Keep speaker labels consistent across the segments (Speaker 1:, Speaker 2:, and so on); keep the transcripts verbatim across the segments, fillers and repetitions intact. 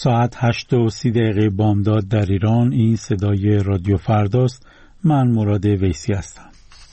Speaker 1: ساعت هشت و سی دقیقه بامداد در ایران. این صدای رادیو فرداست. من مراد ویسی هستم.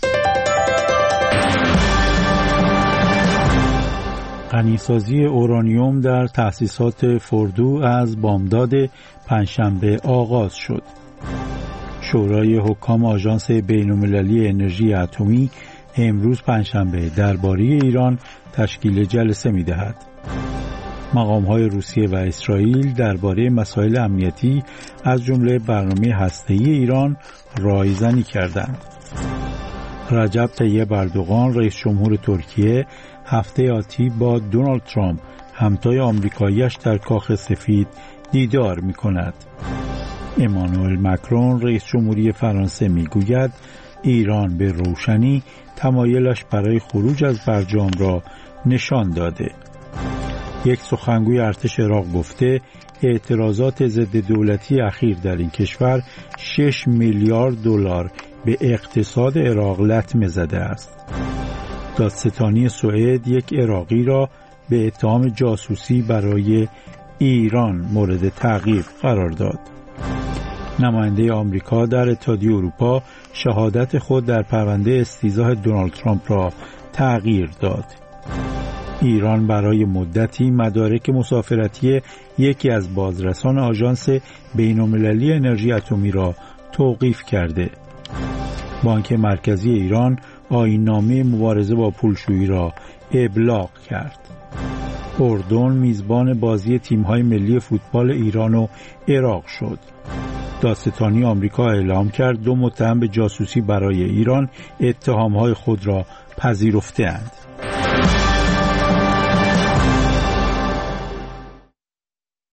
Speaker 1: غنیسازی اورانیوم در تأسیسات فردو از بامداد پنجشنبه آغاز شد. شورای حکام آژانس بین‌المللی انرژی اتمی امروز پنجشنبه درباره ایران تشکیل جلسه می‌دهد. مقام‌های روسیه و اسرائیل درباره مسائل امنیتی از جمله برنامه هسته‌ای ایران رایزنی کردند. رجب طیب اردوغان رئیس جمهور ترکیه هفته آتی با دونالد ترامپ همتای آمریکایی‌اش در کاخ سفید دیدار می‌کند. امانوئل مکرون رئیس جمهوری فرانسه می‌گوید ایران به روشنی تمایلش برای خروج از برجام را نشان داده. یک سخنگوی ارتش عراق گفته اعتراضات ضد دولتی اخیر در این کشور شش میلیارد دلار به اقتصاد عراق لطمه زده است. دادستانی سوئد یک عراقی را به اتهام جاسوسی برای ایران مورد تعقیب قرار داد. نماینده آمریکا در اتحادیه اروپا شهادت خود در پرونده استیضاح دونالد ترامپ را تغییر داد. ایران برای مدتی مدارک مسافرتی یکی از بازرسان آژانس بین‌المللی انرژی اتمی را توقیف کرده. بانک مرکزی ایران آیین‌نامه مبارزه با پولشویی را ابلاغ کرد. اردن میزبان بازی تیم‌های ملی فوتبال ایران و عراق شد. دادستانی آمریکا اعلام کرد دو متهم به جاسوسی برای ایران اتهام‌های خود را پذیرفته‌اند.